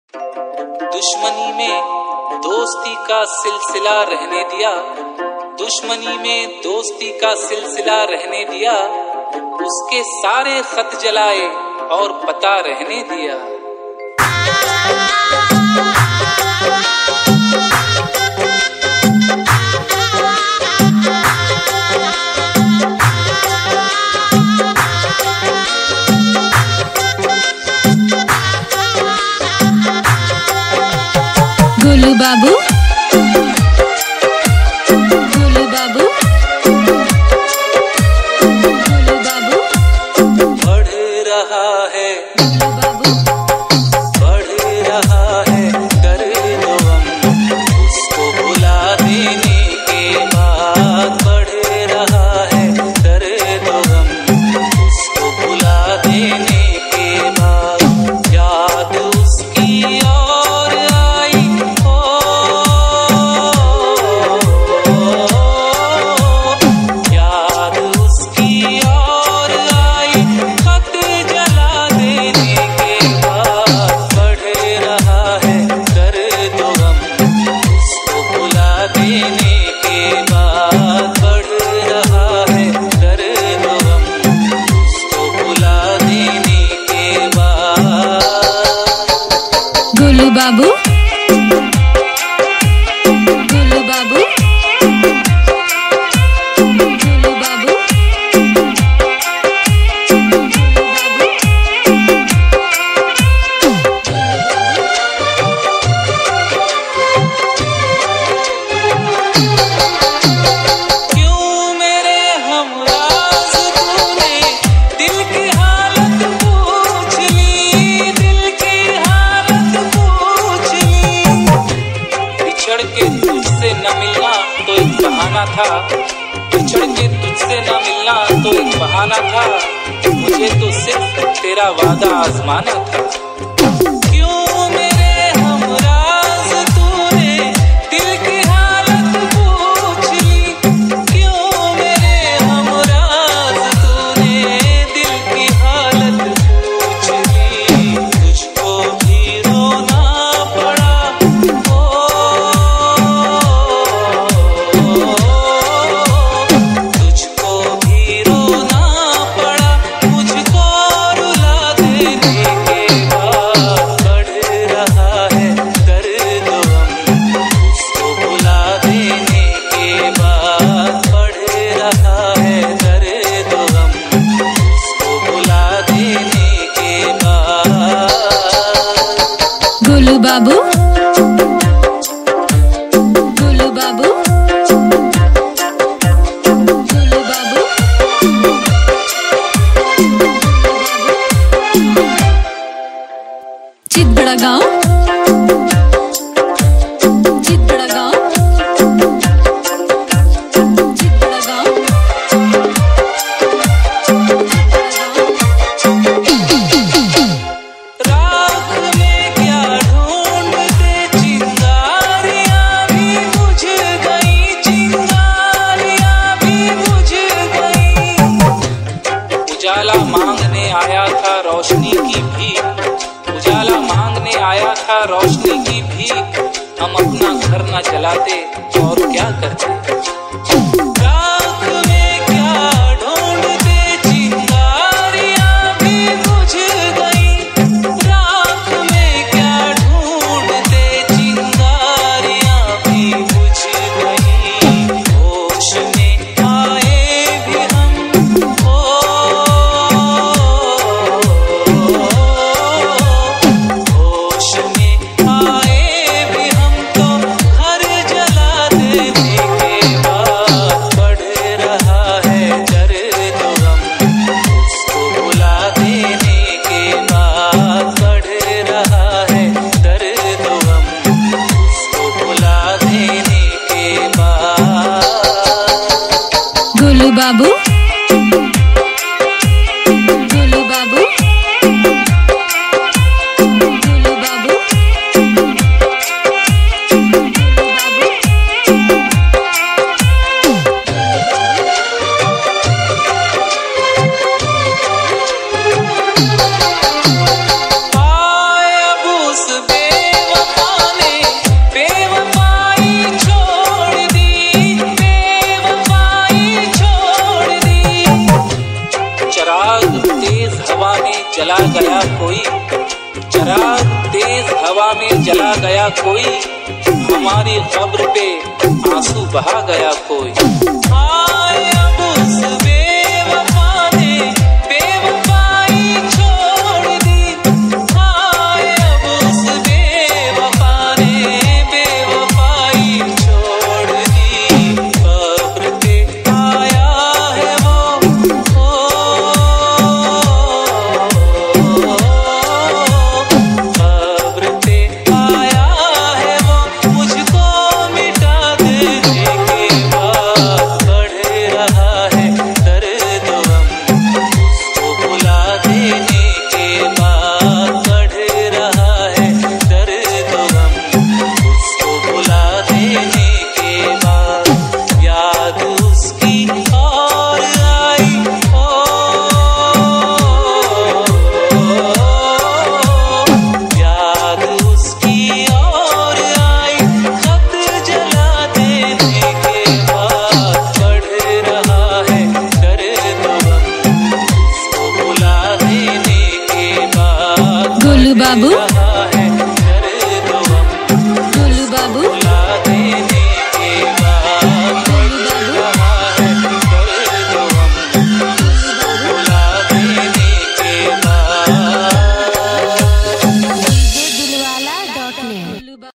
दुश्मनी में दोस्ती का सिलसिला रहने दिया, दुश्मनी में दोस्ती का सिलसिला रहने दिया, उसके सारे खत जलाए और पता रहने दिया। गोलू बाबू, गोलू बाबू, गोलू बाबू। बढ़ रहा है, बाबू बढ़ रहा है दर्द गम, उसको भुला देने के बाद। बढ़ रहा है दर्द गम, उसको भुला देने के बाद। याद उसकी और आई हो, याद उसकी और आई, खत जला देने के बाद। बढ़ रहा है दर्द गम, उसको भुला देने के बाद। बढ़ रहा है दर्द गम, उसको भुला देने के बाद। गोलू बाबू, गोलू बाबू, गोलू बाबू, क्यों मेरे हमराज तूने दिल की हालत पूछ ली, दिल की हालत पूछ ली। बिछड़ के तुझसे न मिलना तो एक बहाना था, बिछड़ के तुझसे न मिलना तो एक बहाना था, मुझे तो सिर्फ तेरा वादा आजमाना था। क्यों मेरे हमराज तूने दिल की हालत पूछ ली, क्यों मेरे हमराज तूने दिल की हालत पूछ ली। तुझको भी रोना पड़ा, तुझको भी रोना पड़ा, मुझको रुला देने के बाद। बढ़ रहा है दर्द गम, उसको भुला देने के बाद। बढ़ रहा है दर्द गम, उसको भुला देने के बाद। गोलू बाबू, गोलू बाबू, गोलू बाबू। चितबड़ा गाँव, चितबड़ा गाँव, चितबड़ा गाँव। राख में क्या ढूंढते चिंगारियां भी बुझ गई, चिंगारियां भी बुझ गई। उजाला मांगने आया था रोशनी की भीख, उजाला मांगने आया था रोशनी की भीख। हम अपना घर न जलाते और क्या करते। राख में क्या ढूंढते चिंगारियां भी बुझ गई, राख में क्या ढूंढते चिंगारियां भी बुझ गई। होश में आए भी हम, होश में आए भी हम तो घर जला देने के बाद। बढ़ रहा है दर्द गम, उसको भुला देने के बाद। बढ़ रहा है दर्द गम, उसको भुला देने के बाद। गोलू बाबू, गोलू बाबू, गोलू बाबू, गोलू बाबू। आए अब उस चला गया कोई, चिराग तेज हवा में जला गया कोई, हमारी कब्र पे आंसू बहा गया कोई।